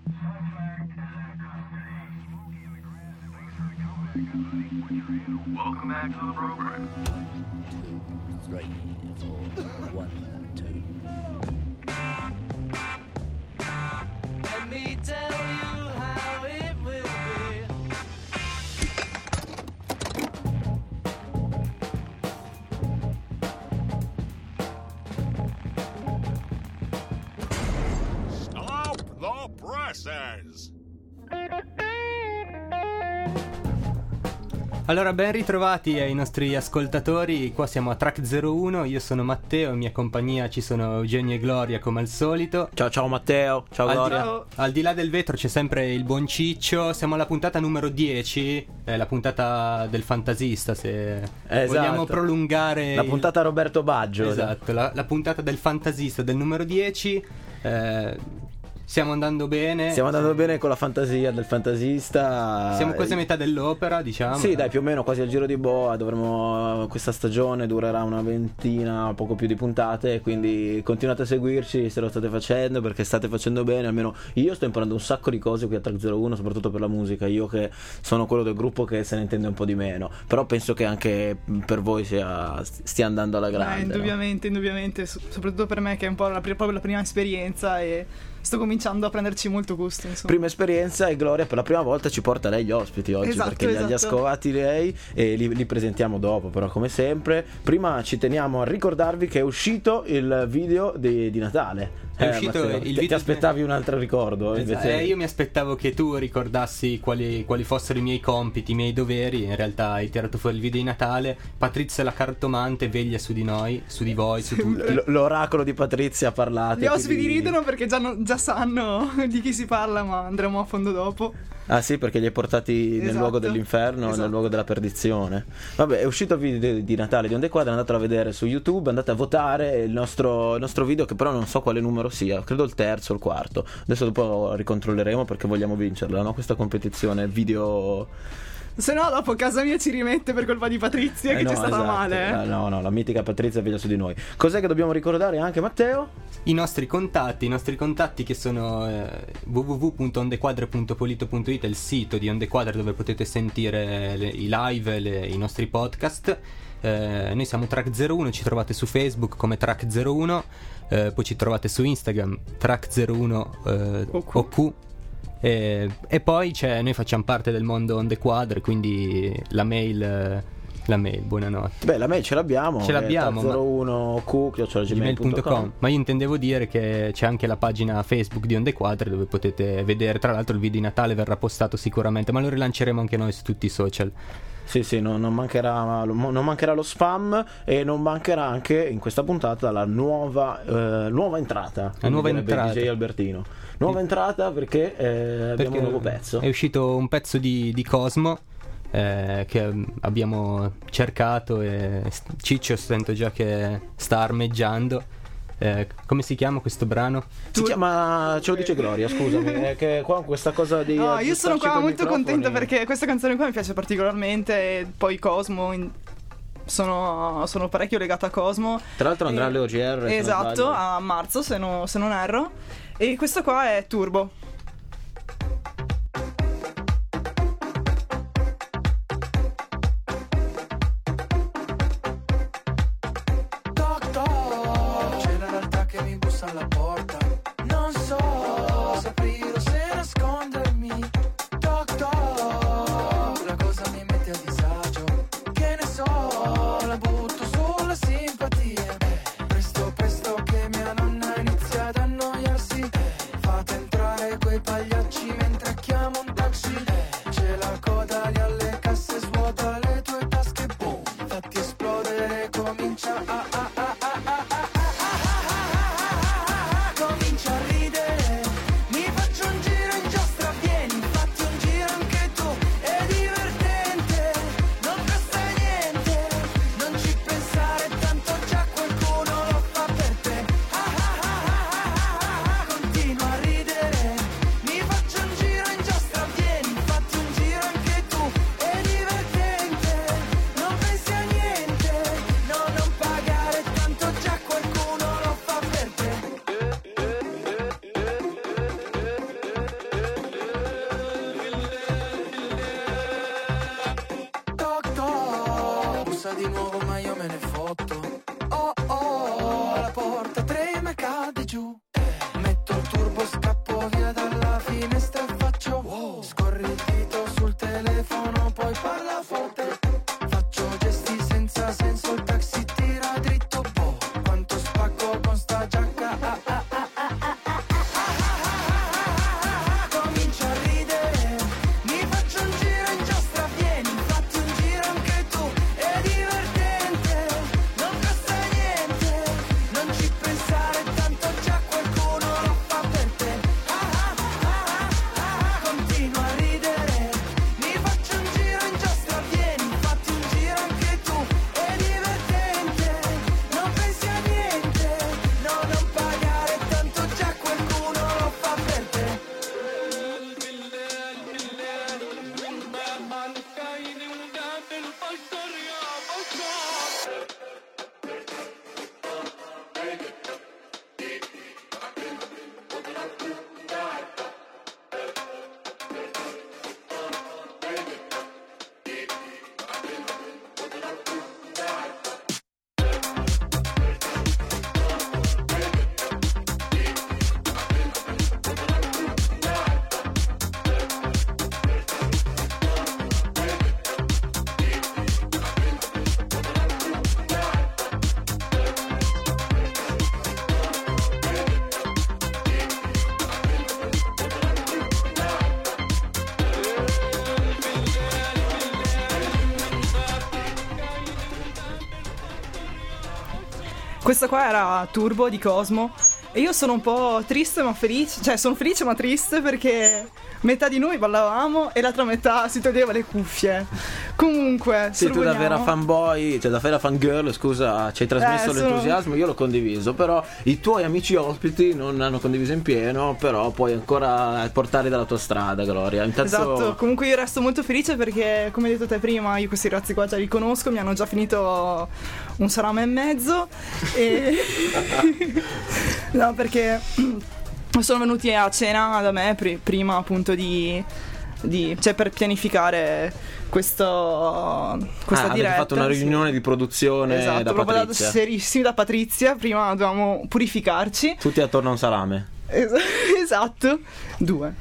Welcome back to the program. 2, 3, 4, 1, 2. Let me tell you how it will be. Stop the presses! Allora, ben ritrovati ai nostri ascoltatori, qua siamo a Track 01, io sono Matteo, in mia compagnia ci sono Eugenio e Gloria come al solito. Ciao Matteo, ciao Gloria. Al di là del vetro c'è sempre il buon Ciccio, siamo alla puntata numero 10, la puntata del fantasista, se vogliamo prolungare. La puntata Roberto Baggio. Esatto, la puntata del fantasista del numero 10. Stiamo andando bene. Stiamo andando bene con la fantasia del fantasista. Siamo quasi a metà dell'opera, diciamo. Sì, dai, più o meno quasi al giro di boa. Questa stagione durerà una ventina, poco più di puntate. Quindi continuate a seguirci se lo state facendo, perché state facendo bene. Almeno io sto imparando un sacco di cose qui a Track 01, soprattutto per la musica. Io che sono quello del gruppo che se ne intende un po' di meno. Però penso che anche per voi stia andando alla grande. Indubbiamente, soprattutto per me che è un po' proprio la prima esperienza e sto cominciando a prenderci molto gusto, insomma. Prima esperienza, e Gloria per la prima volta ci porta lei gli ospiti oggi, perché li ha scovati lei e li presentiamo dopo. Però come sempre prima ci teniamo a ricordarvi che è uscito il video di Natale. È uscito Matteo, il video. Ti aspettavi un altro ricordo? Invece... io mi aspettavo che tu ricordassi quali fossero i miei compiti, i miei doveri. In realtà hai tirato fuori il video di Natale. Patrizia la cartomante veglia su di noi, su di voi, su tutti. L'oracolo di Patrizia ha parlato. Gli ospiti ridono perché già sanno di chi si parla, ma andremo a fondo dopo. Ah sì, perché li hai portati nel luogo dell'inferno, nel luogo della perdizione. Vabbè, è uscito il video di Natale di Onda e Quadra, andatelo a vedere su YouTube, andate a votare il nostro video, che però non so quale numero sia, credo il terzo o il quarto. Adesso dopo ricontrolleremo, perché vogliamo vincerla, no? Questa competizione video. Se no dopo casa mia ci rimette per colpa di Patrizia che c'è stata esatto. male. No, la mitica Patrizia veglia su di noi. Cos'è che dobbiamo ricordare anche, Matteo? I nostri contatti che sono www.ondequadre.polito.it, è il sito di Onde Quadre dove potete sentire i live, i nostri podcast. Noi siamo Track 01, ci trovate su Facebook come Track 01, poi ci trovate su Instagram Track 01 OQ. E poi noi facciamo parte del mondo Onde Quadre, quindi la mail, buonanotte. Beh, la mail ce l'abbiamo 01q@gmail.com. Ma io intendevo dire che c'è anche la pagina Facebook di Onde Quadre dove potete vedere, tra l'altro il video di Natale verrà postato sicuramente, ma lo rilanceremo anche noi su tutti i social. Sì, non mancherà lo spam, e non mancherà anche in questa puntata la nuova entrata. La nuova entrata DJ Albertino. Nuova entrata perché abbiamo un nuovo pezzo. È uscito un pezzo di Cosmo che abbiamo cercato, e Ciccio sento già che sta armeggiando. Come si chiama questo brano? Si chiama, ce lo dice Gloria, scusami, è che qua questa cosa di io sono qua molto contenta perché questa canzone qua mi piace particolarmente, e poi Cosmo sono parecchio legata a Cosmo. Tra l'altro andrà alle OGR, esatto, a marzo se non erro, e questo qua è Turbo. Alla porta, non so se aprire o se nascondermi. Toc toc, la cosa mi mette a disagio. Che ne so, la butto sulla simpatia. Presto che mia nonna inizia ad annoiarsi. Fate entrare di nuovo ma io me ne fotto. Oh oh, la porta trema e cade giù. Metto il turbo, scappo via dalla finestra e faccio wow. Scorri il dito sul telefono, poi parla forte. Faccio gesti senza senso, il taxi tira dritto. Boh, quanto spacco con sta giacca. Comincio a ridere, mi faccio un giro in giostra, vieni, fatti un giro anche tu. È divertente, non costa niente, non ci pensare tanto, già qualcuno lo fa per te. Continua a ridere, mi faccio un giro in giostra, vieni, fatti un giro anche tu. È divertente, non pensi a niente, no, non pagare tanto, già qualcuno lo fa per te. Questa qua era Turbo di Cosmo. E io sono un po' triste ma felice. Cioè sono felice ma triste perché metà di noi ballavamo e l'altra metà si toglieva le cuffie. Comunque Sì, tu da vera fanboy, cioè da vera fangirl, scusa, ci hai trasmesso l'entusiasmo, io l'ho condiviso, però i tuoi amici ospiti non hanno condiviso in pieno, però puoi ancora portarli dalla tua strada, Gloria. Intanto... Esatto, comunque io resto molto felice perché, come hai detto te prima, io questi ragazzi qua già li conosco, mi hanno già finito un salame e mezzo e... No, perché sono venuti a cena da me prima appunto cioè per pianificare questa diretta. Avete fatto una riunione di produzione, esatto, da proprio Patrizia. serissimi da Patrizia. Prima dovevamo purificarci. Tutti attorno a un salame. Esatto. Due.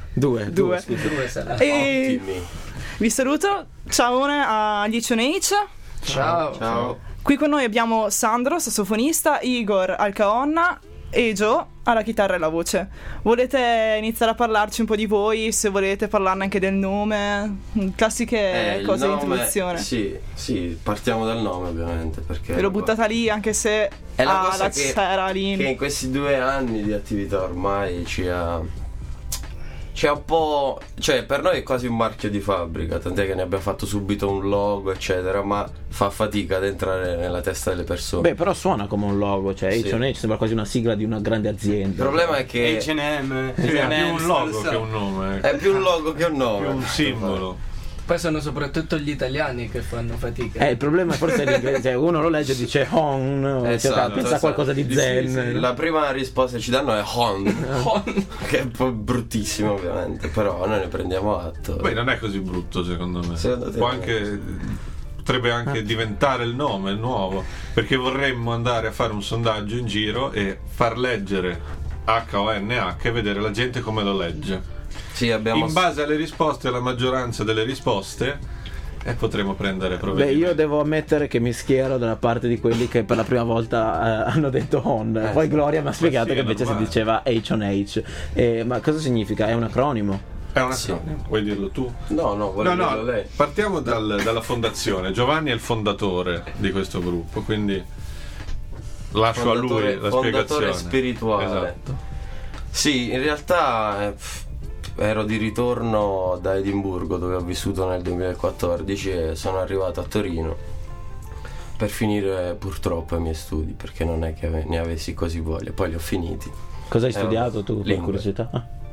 E vi saluto. Ciao agli H1H. Ciao. Qui con noi abbiamo Sandro, sassofonista, Igor al caonna e Joe alla chitarra e la voce. Volete iniziare a parlarci un po' di voi? Se volete parlarne anche del nome, classiche cose di introduzione. Sì, partiamo dal nome ovviamente, perché Ve l'ho buttata lì anche se è la cosa la che c'era lì. in questi 2 anni di attività ormai c'è un po', cioè per noi è quasi un marchio di fabbrica, tant'è che ne abbiamo fatto subito un logo eccetera, ma fa fatica ad entrare nella testa delle persone. Beh, però suona come un logo, cioè Sì. H1H sembra quasi una sigla di una grande azienda. Il problema è che H&M, È più un logo che un nome, è più un logo che un nome, più un simbolo. Poi sono soprattutto gli italiani che fanno fatica. Il problema forse è l'inglese, cioè uno lo legge e dice Hon, Esatto, pensa a qualcosa di zen. sì. La prima risposta che ci danno è Hon, che è un po' bruttissimo ovviamente, però noi ne prendiamo atto. Beh, non è così brutto secondo me. Secondo te Può no? anche, potrebbe anche diventare il nome, il nuovo, perché vorremmo andare a fare un sondaggio in giro e far leggere HONH e vedere la gente come lo legge. Sì, abbiamo In base alle risposte, alla maggioranza delle risposte, potremo prendere Beh, provvedimenti. io devo ammettere che mi schiero dalla parte di quelli che per la prima volta hanno detto Hon. Poi Gloria mi ha spiegato sì, che invece normale. si diceva H1H. Ma cosa significa? È un acronimo? È un acronimo, vuoi dirlo tu? No, voglio dirlo lei. Partiamo dalla fondazione. Giovanni è il fondatore di questo gruppo, quindi lascio a lui la fondatore spiegazione spirituale. Esatto. Sì, in realtà ero di ritorno da Edimburgo, dove ho vissuto nel 2014, e sono arrivato a Torino per finire purtroppo i miei studi, perché non è che ne avessi così voglia. Poi li ho finiti. Cosa hai studiato tu, per lingue. curiosità?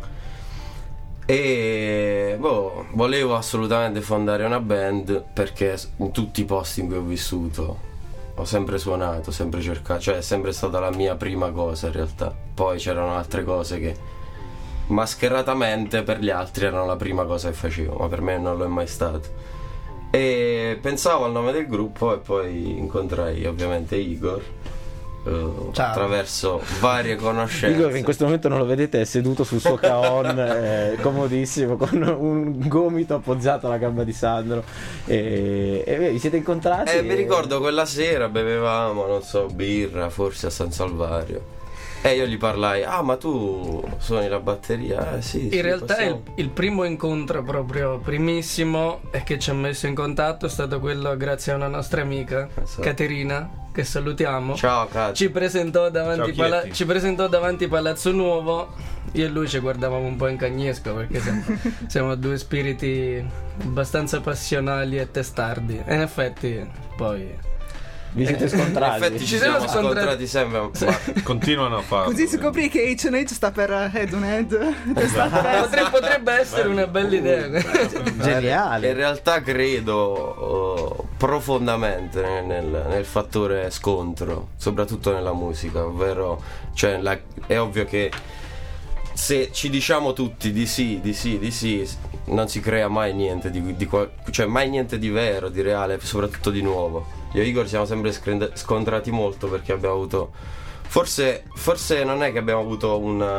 E volevo assolutamente fondare una band, perché in tutti i posti in cui ho vissuto ho sempre suonato, sempre cercato, cioè è sempre stata la mia prima cosa in realtà. Poi c'erano altre cose che mascheratamente per gli altri erano la prima cosa che facevo, ma per me non lo è mai stato. E pensavo al nome del gruppo e poi incontrai ovviamente Igor attraverso varie conoscenze. Igor, in questo momento non lo vedete, è seduto sul suo caon comodissimo con un gomito appoggiato alla gamba di Sandro e vi siete incontrati? Mi ricordo quella sera bevevamo, non so, birra forse a San Salvario. E io gli parlai, ma tu suoni la batteria? Sì. In realtà il primo incontro proprio primissimo e che ci ha messo in contatto è stato quello grazie a una nostra amica, Caterina, che salutiamo. Ciao Kat. Ci presentò davanti Palazzo Nuovo. Io e lui ci guardavamo un po' in cagnesco perché siamo due spiriti abbastanza passionali e testardi. E in effetti poi... Vi siete scontrati? In effetti ci siamo scontrati sempre, ma continuano a farlo. Così scopri che H&H sta per head on head. Potrebbe essere una bella idea. Geniale. In realtà credo profondamente nel fattore scontro, soprattutto nella musica, ovvero è ovvio che se ci diciamo tutti di sì, non si crea mai niente mai niente di vero, di reale, soprattutto di nuovo. Io e Igor siamo sempre scontrati molto perché abbiamo avuto forse non è che abbiamo avuto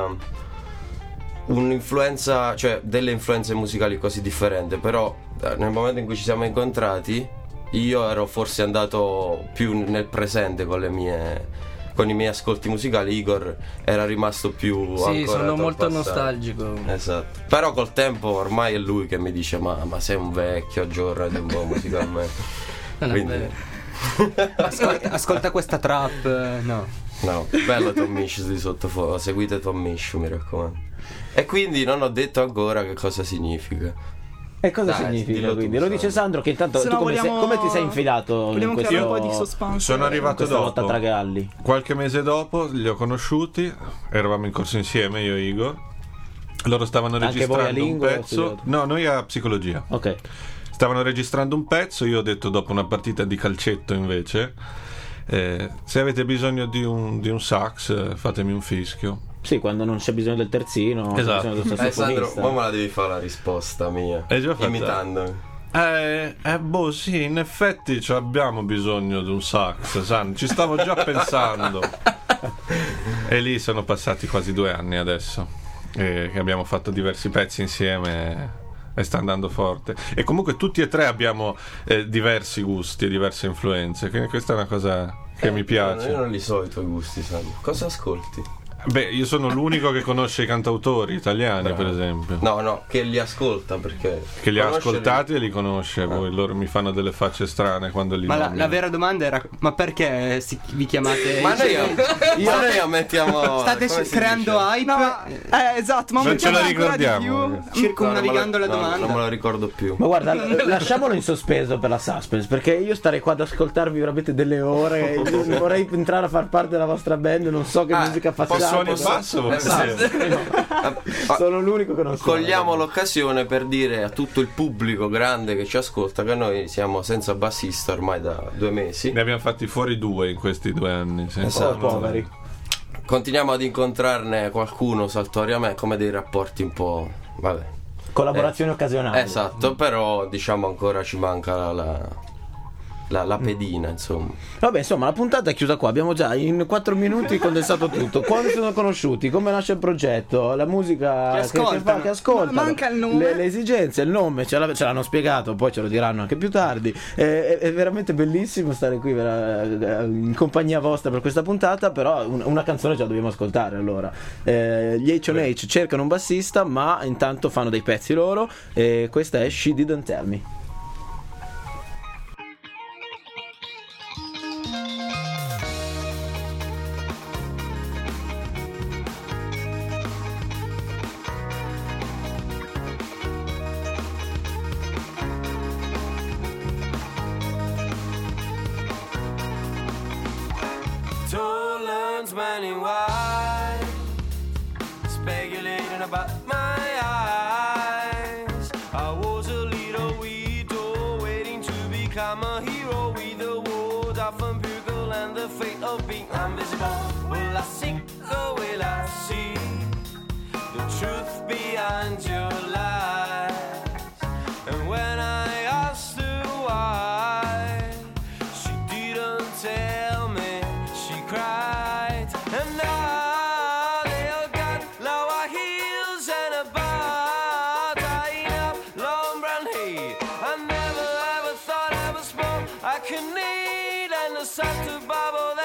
un'influenza, cioè delle influenze musicali così differenti, però nel momento in cui ci siamo incontrati io ero forse andato più nel presente con i miei ascolti musicali. Igor era rimasto più sono molto nostalgico. Esatto. Però col tempo ormai è lui che mi dice ma sei un vecchio, aggiornati un po' musicalmente. Quindi... ascolta questa trap. No, bello Tom Misch di sottofondo. Seguite Tom Misch, mi raccomando. E quindi non ho detto ancora che cosa significa. E cosa significa quindi? Lo dice Sandro, che intanto tu come ti sei infilato in questo, un po' di suspense. Sono arrivato questa lotta dopo, tra galli. qualche mese dopo li ho conosciuti, eravamo in corso insieme io e Igor. Loro stavano registrando un pezzo. No, noi a psicologia. Ok. Stavano registrando un pezzo, io ho detto dopo una partita di calcetto invece, se avete bisogno di un sax fatemi un fischio. Sì, quando non c'è bisogno del terzino, esatto. c'è bisogno del Sandro, ma me la devi fare la risposta mia. È già fatta. Imitandomi. Sì, in effetti abbiamo bisogno di un sax, Sandro, ci stavo già pensando. E lì sono passati quasi 2 anni adesso, che abbiamo fatto diversi pezzi insieme. E sta andando forte. E comunque tutti e tre abbiamo diversi gusti e diverse influenze. Quindi questa è una cosa che mi piace. Io non li so i tuoi gusti, Sandro. Cosa ascolti? Beh, io sono l'unico che conosce i cantautori italiani, per esempio. No, che li ascolta, perché che li ha ascoltati e li conosce. Poi loro mi fanno delle facce strane quando li Ma la vera domanda era: ma perché vi chiamate? Ma noi ammettiamo. State creando hype? No, esatto, ma non ce la ricordiamo. Più. Circumnavigando la domanda. Non me la ricordo più. Ma guarda, lasciamolo in sospeso per la suspense, perché io starei qua ad ascoltarvi veramente delle ore. Vorrei entrare a far parte della vostra band, non so che musica facciate. Suoni in basso? Sono l'unico che non so. Cogliamo l'occasione per dire a tutto il pubblico grande che ci ascolta che noi siamo senza bassista ormai da 2 mesi. Ne abbiamo fatti fuori 2 in questi 2 anni. Poveri. Continuiamo ad incontrarne qualcuno saltuariamente, come dei rapporti un po', vabbè, collaborazioni occasionali. Esatto, però diciamo ancora ci manca la pedina, insomma. Vabbè, insomma, la puntata è chiusa qua. Abbiamo già in 4 minuti condensato tutto. Quando sono conosciuti, come nasce il progetto, la musica che ascoltano, manca il nome, le esigenze, il nome ce l'hanno spiegato, poi ce lo diranno anche più tardi. È veramente bellissimo stare qui in compagnia vostra per questa puntata. Però una canzone già dobbiamo ascoltare. Allora, gli H&H cercano un bassista, ma intanto fanno dei pezzi loro. E questa è She Didn't Tell Me. Running wide, speculating about my eyes. I was a little widow, waiting to become a hero. With the world of Bugle and the fate of being invisible. Will I seek or will I see the truth behind your lies? And when I asked her why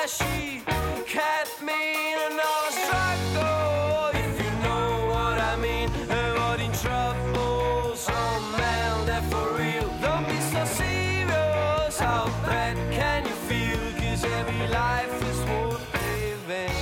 that she kept me in another struggle. If you know what I mean, avoiding trouble. Some man that for real, don't be so serious. How bad can you feel? 'Cause every life is worth living.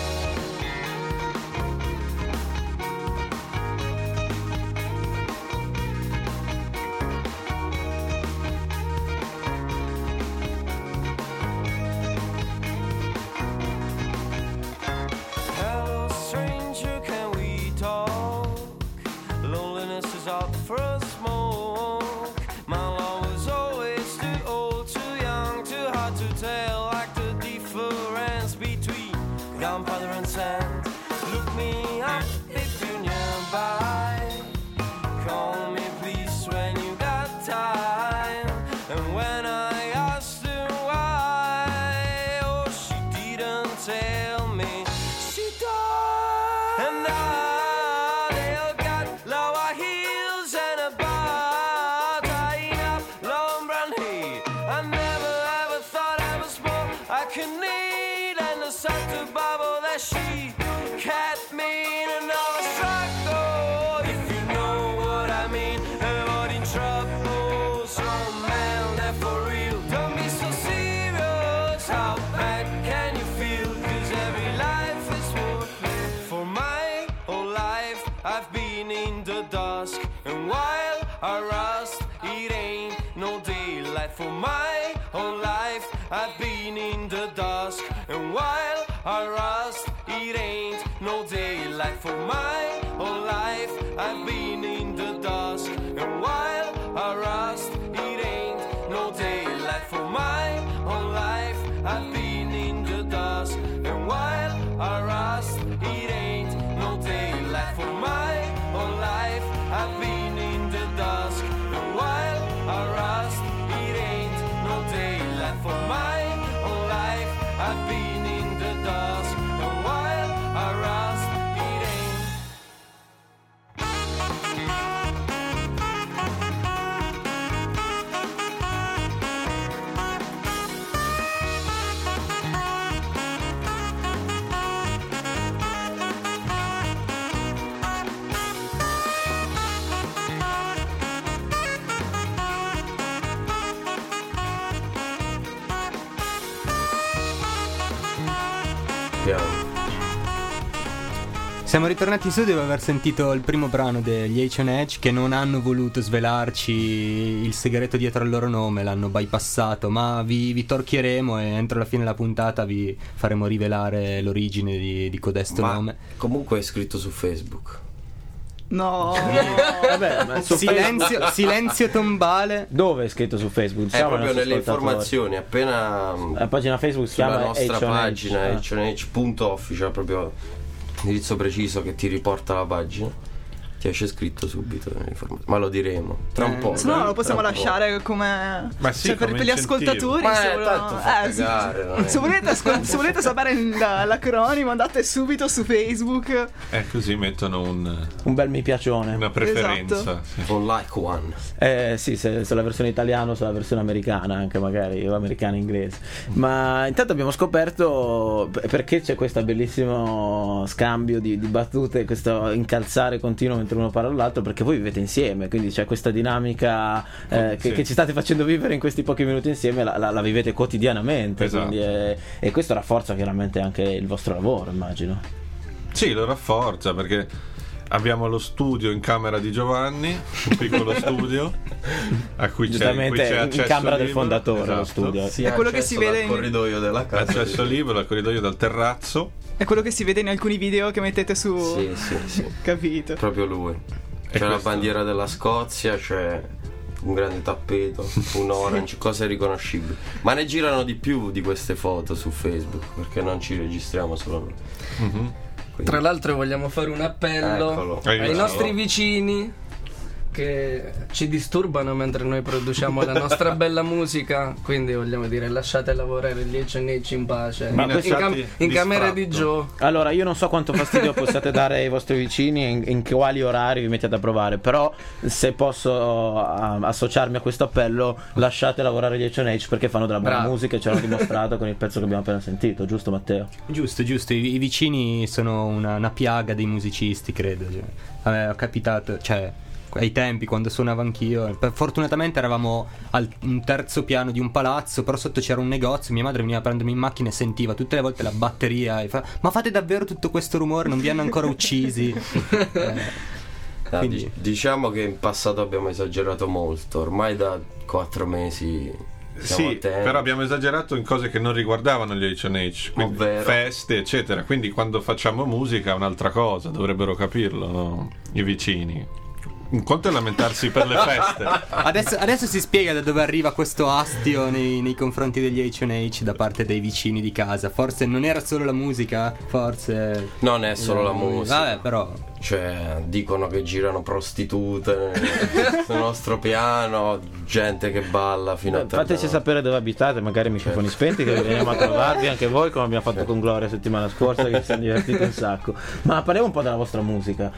Hello stranger, can we talk? Loneliness is out for a smoke. My love was always too old, too young, too hard to tell. Like the difference between gunpowder and sand. Look me up if you're nearby. Call me please when you got time. And when I asked her why, oh she didn't tell me. She died. And now they all got lower heels and a bar, tying up long brown hair. I never ever thought I was more I could need, and the sun to bubble that she kept me in another struggle. If you know what I mean, avoiding trouble. Some man that for real, don't be so serious. How bad can you feel? 'Cause every life is worth living. For my whole life I've been in the dusk, and while I rust it ain't no daylight. For my whole life I've been in the dusk, and while I rust it ain't no daylight. For my whole life I've been in the dusk, and while I rust it ain't no daylight. For my whole life I've been in the dusk, and while I rust it ain't no daylight. For my whole life I've been in the dusk, and while I rust it ain't no daylight. For my whole life I've been in the dusk, and while I rust it ain't. Siamo ritornati in studio dopo aver sentito il primo brano degli H&H, che non hanno voluto svelarci il segreto dietro al loro nome, l'hanno bypassato, ma vi torchieremo e entro la fine della puntata vi faremo rivelare l'origine di codesto nome. Comunque è scritto su Facebook. No. Vabbè, ma su Silenzio tombale. Dove è scritto su Facebook? È proprio nelle informazioni, appena la pagina Facebook si sulla chiama nostra H&H. pagina H&H.official, proprio l'indirizzo preciso che ti riporta la pagina. Ti esce scritto subito ma lo diremo tra un po'. Se no lo possiamo lasciare come, ma sì, cioè, come per gli ascoltatori. Ma se tanto fa cagare, se volete sapere l'acronimo, andate subito su Facebook così mettono un bel mi piacione, una preferenza, esatto. sì. Un like one. Sì, se la versione italiana o se la versione americana, anche magari, o americana inglese. Ma intanto abbiamo scoperto perché c'è questo bellissimo scambio di battute, questo incalzare continuo mentre uno parla all'altro, perché voi vivete insieme, quindi c'è questa dinamica che ci state facendo vivere in questi pochi minuti insieme, la vivete quotidianamente, esatto. Quindi e questo rafforza chiaramente anche il vostro lavoro, immagino. Sì, lo rafforza perché abbiamo lo studio in camera di Giovanni, un piccolo studio a cui c'è accesso in camera del libero, fondatore, esatto. lo studio. Sì, è quello che si vede dal corridoio della casa. Accesso libero al corridoio dal terrazzo. è quello che si vede in alcuni video che mettete su. Sì. Capito. Proprio lui. C'è la bandiera della Scozia, c'è un grande tappeto, un orange, cose riconoscibili. Ma ne girano di più di queste foto su Facebook, perché non ci registriamo solo noi. Mm-hmm. Tra l'altro vogliamo fare un appello ai nostri vicini che ci disturbano mentre noi produciamo la nostra bella musica, quindi vogliamo dire lasciate lavorare gli H&H in pace, Ma in camera di Joe. Allora, io non so quanto fastidio possiate dare ai vostri vicini e in quali orari vi mettete a provare, però se posso associarmi a questo appello, lasciate lavorare gli H&H perché fanno della buona musica e ce l'hanno dimostrato con il pezzo che abbiamo appena sentito, giusto Matteo? Giusto, i vicini sono una piaga dei musicisti, credo. A me è capitato, cioè ai tempi quando suonavo anch'io, fortunatamente eravamo un terzo piano di un palazzo, però sotto c'era un negozio, mia madre veniva a prendermi in macchina e sentiva tutte le volte la batteria e ma fate davvero tutto questo rumore, non vi hanno ancora uccisi? Quindi diciamo che in passato abbiamo esagerato molto, ormai da 4 mesi siamo attenti. Però abbiamo esagerato in cose che non riguardavano gli H&H, quindi feste eccetera, quindi quando facciamo musica è un'altra cosa, dovrebbero capirlo, no? I vicini. Un conto è lamentarsi per le feste. Adesso si spiega da dove arriva questo astio nei confronti degli H&H da parte dei vicini di casa. Forse non era solo la musica, forse non è solo la musica. Vabbè, però cioè dicono che girano prostitute sul nostro piano, gente che balla fino a tardi. Fateci sapere dove abitate, magari microfoni spenti, che veniamo a trovarvi anche voi, come abbiamo fatto con Gloria settimana scorsa, che ci siamo divertiti un sacco. Ma parliamo un po' della vostra musica,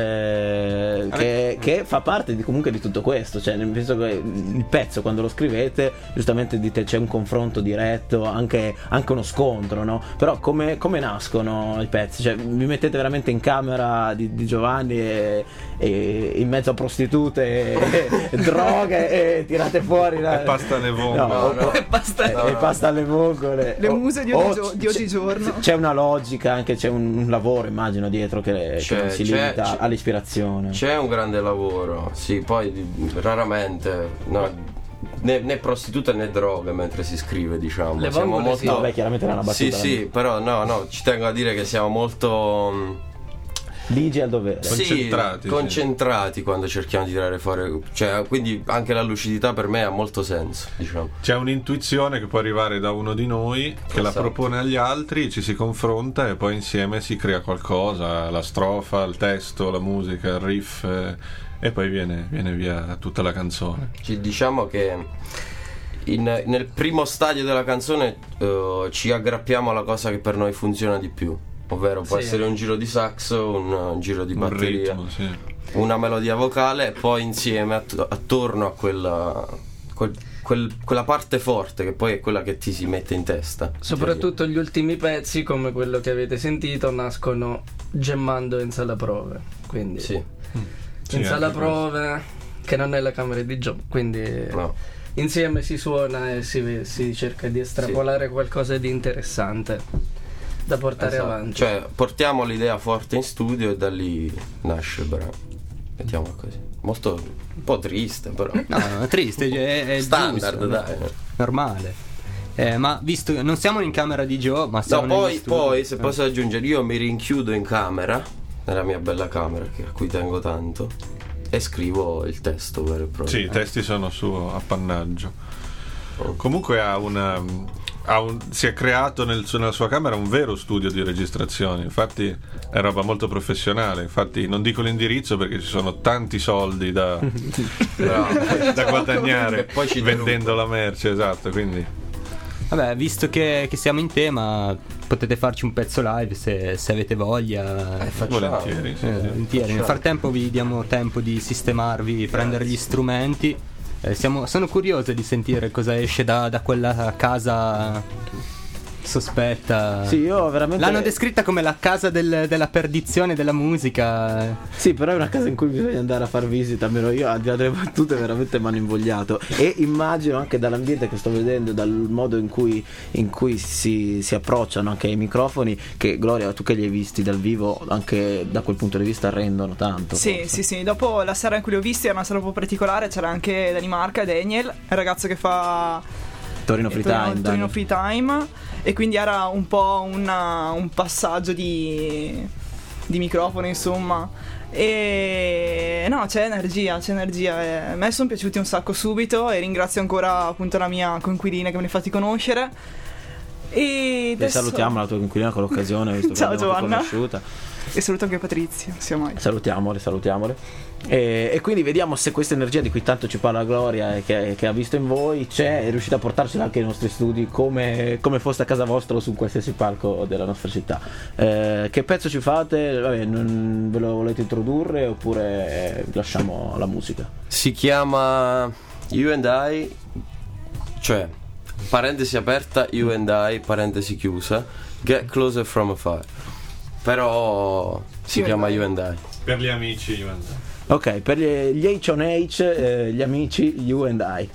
che fa parte comunque di tutto questo, cioè nel senso che il pezzo quando lo scrivete giustamente dite c'è un confronto diretto, anche uno scontro, no? Però come nascono i pezzi? Cioè vi mettete veramente in camera di Giovanni e in mezzo a prostitute e droghe e tirate fuori e pasta alle vongole e pasta alle vongole, le muse di oggigiorno. C'è una logica, anche c'è un lavoro immagino dietro che non si limita all'ispirazione. C'è un grande lavoro, sì, poi raramente né prostitute né droghe mentre si scrive, diciamo. Le siamo molto... sì. Vabbè, chiaramente era una battuta. Sì, però no, ci tengo a dire che siamo molto ligi al dovere, concentrati quando cerchiamo di tirare fuori, cioè, quindi anche la lucidità per me ha molto senso, diciamo. C'è un'intuizione che può arrivare da uno di noi che la propone agli altri, ci si confronta e poi insieme si crea qualcosa, la strofa, il testo, la musica, il riff e poi viene via tutta la canzone. Diciamo che nel primo stadio della canzone ci aggrappiamo alla cosa che per noi funziona di più, ovvero può essere un giro di saxo, un giro di batteria, ritmo, sì. Una melodia vocale e poi insieme attorno a quella parte forte che poi è quella che ti si mette in testa. Soprattutto gli ultimi pezzi, come quello che avete sentito, nascono gemmando in sala prove, quindi in sala prove che non è la camera di Joe, quindi insieme si suona e si cerca di estrapolare qualcosa di interessante da portare avanti. Cioè portiamo l'idea forte in studio e da lì nasce il brano. Mettiamola così. Molto un po' triste, però. No, triste, è standard, giusto, dai. Normale. Ma visto che non siamo in camera di Joe, ma siamo poi se posso aggiungere, io mi rinchiudo in camera, nella mia bella camera a cui tengo tanto, e scrivo il testo vero e proprio. Sì, i testi sono suo appannaggio. Comunque si è creato nella sua camera un vero studio di registrazione, infatti è roba molto professionale, infatti non dico l'indirizzo perché ci sono tanti soldi da guadagnare poi vendendo la merce, esatto, quindi vabbè, visto che siamo in tema, potete farci un pezzo live se avete voglia. Volentieri, volentieri. Nel frattempo vi diamo tempo di sistemarvi, prendere gli strumenti. Sono curioso di sentire cosa esce da quella casa sospetta. Sì, io veramente l'hanno descritta come la casa della perdizione della musica. Sì, però è una casa in cui bisogna andare a far visita, almeno io, al di là delle battute, veramente mi hanno invogliato. E immagino anche dall'ambiente che sto vedendo, dal modo in cui si approcciano anche ai microfoni, che Gloria, tu che li hai visti dal vivo, anche da quel punto di vista rendono tanto. Sì, dopo la sera in cui li ho visti, era una sera un po' particolare, c'era anche Danimarca, Daniel, il ragazzo che fa Torino Free Time, e quindi era un po' un passaggio di microfono, insomma. E no, c'è energia. A me sono piaciuti un sacco subito, e ringrazio ancora appunto la mia coinquilina che me li ha fatti conoscere. E salutiamo la tua coinquilina con l'occasione, visto che ciao l'abbiamo Giovanna. conosciuta. E saluto anche Patrizia, sia mai. Salutiamole. E quindi vediamo se questa energia di cui tanto ci parla Gloria e che ha visto in voi è riuscita a portarsela anche nei nostri studi come foste a casa vostra o su qualsiasi palco della nostra città. Che pezzo ci fate? Vabbè, ve lo volete introdurre oppure lasciamo la musica? Si chiama You and I, cioè parentesi aperta You and I, parentesi chiusa, Get Closer From Afar. Però si chiama You and I. Per gli amici You and I. Ok, per gli H&H, gli amici You and I.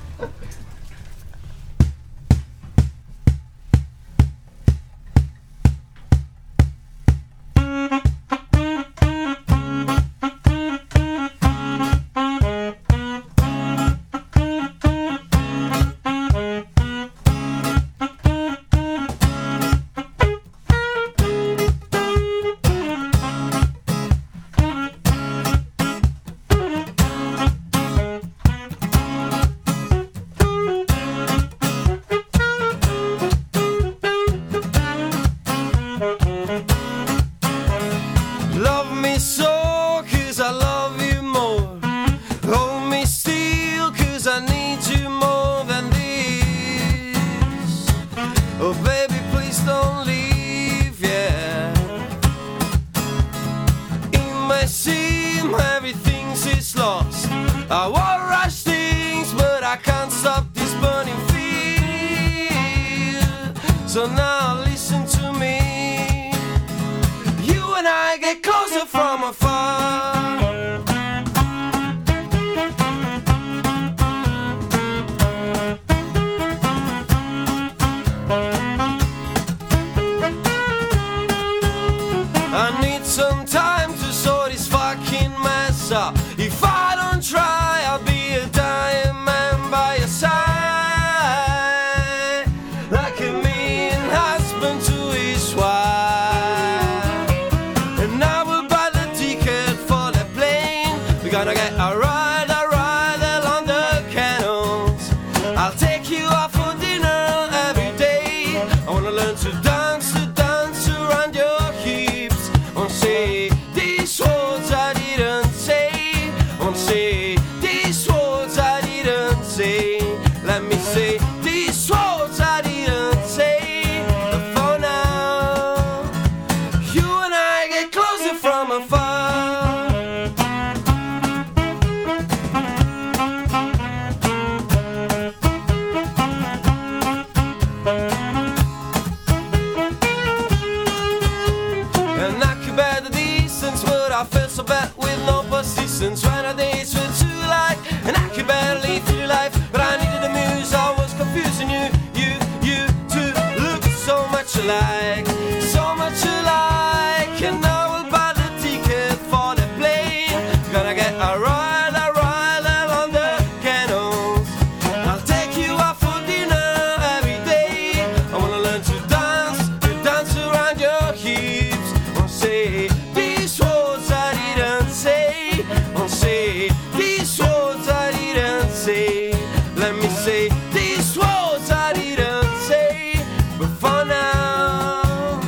So now listen to me. You and I get closer from afar. I need some time to sort this fucking mess up. If I don't try, I'll be a dying man by your side. Like a mean husband to his wife. And I will buy the ticket for the plane. We're gonna get a ride along the canals. I'll take you out for dinner every day. I wanna learn to dance around your hips. Won't say these words I didn't say. Won't say these words I didn't say. Let me say these words I didn't say. But for now, you and I get closer from afar. And I could bear the distance, but I felt so bad with no persistence. When I days were too light, and I could barely feel life, but I needed the muse. I was confusing you two look so much alike, and I will buy the ticket for the plane. Gonna get a ride along the canals. I'll take you out for dinner every day. I wanna learn to dance around your hips. Won't say these words I didn't say. Won't say these words I didn't say. Let me say these words I didn't say. But for now,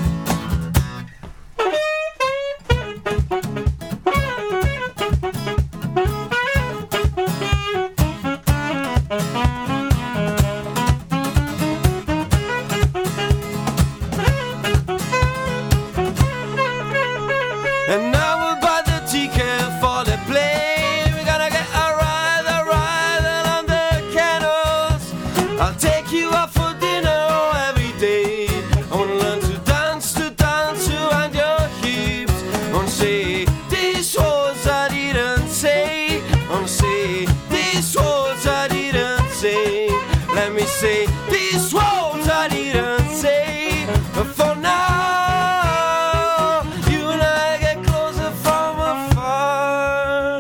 and I will buy the ticket for the plane. We're gonna get a ride along the canals. I'll take you out for dinner every day. I wanna learn to dance around your hips. I wanna say these words I didn't say. I wanna say these words I didn't say. Let me say these words I didn't say. But for now, you and I get closer from afar.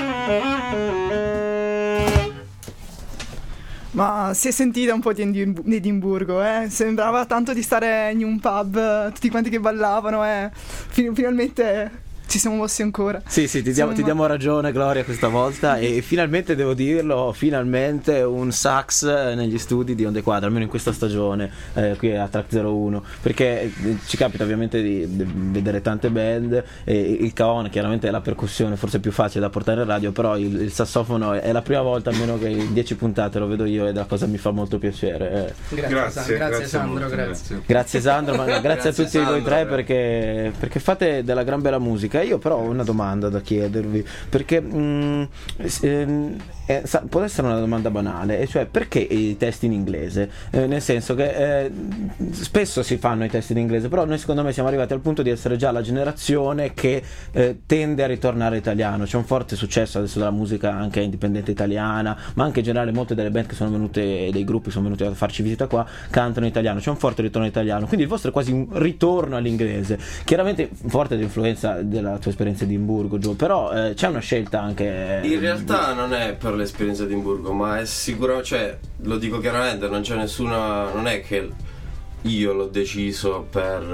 Ma si è sentita un po' di Edimburgo, eh? Sembrava tanto di stare in un pub, tutti quanti che ballavano, finalmente ci siamo mossi ancora. Sì, ti diamo ragione, Gloria, questa volta. E finalmente, devo dirlo, finalmente un sax negli studi di Onde Quadre, almeno in questa stagione qui a Track 01, perché ci capita ovviamente di vedere tante band, e il cajon chiaramente è la percussione forse più facile da portare in radio, però il sassofono è la prima volta almeno che in 10 puntate lo vedo io, ed è una cosa che mi fa molto piacere. Grazie Sandro, molto, grazie Sandro, ma grazie a tutti Sandro, voi tre perché fate della gran bella musica. Io però ho una domanda da chiedervi, perché può essere una domanda banale, e cioè perché i testi in inglese? Nel senso che spesso si fanno i testi in inglese, però noi secondo me siamo arrivati al punto di essere già la generazione che tende a ritornare italiano. C'è un forte successo adesso della musica anche indipendente italiana, ma anche in generale molte delle band che sono venute, dei gruppi sono venuti a farci visita qua, cantano in italiano. C'è un forte ritorno italiano, quindi il vostro è quasi un ritorno all'inglese, chiaramente forte di influenza della tua esperienza di Edimburgo, Gio, però c'è una scelta anche. In realtà non è per l'esperienza di Edimburgo, ma è sicuro, cioè lo dico chiaramente, non c'è nessuna, non è che io l'ho deciso